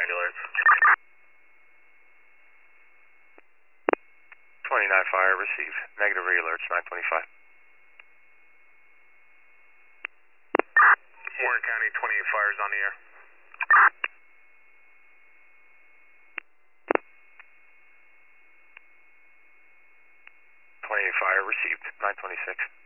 alerts. 29 fire received. Negative re-alerts, 925. Warren County, 28 fires on the air. Fire received, 926.